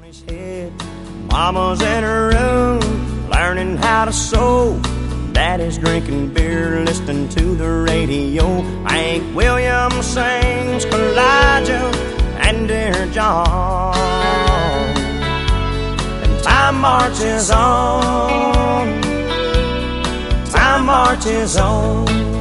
his head. Mama's in her room, learning how to sew. Daddy's drinking beer, listening to the radio. Hank Williams sings Kalijah and Dear John. And time marches on, time marches on.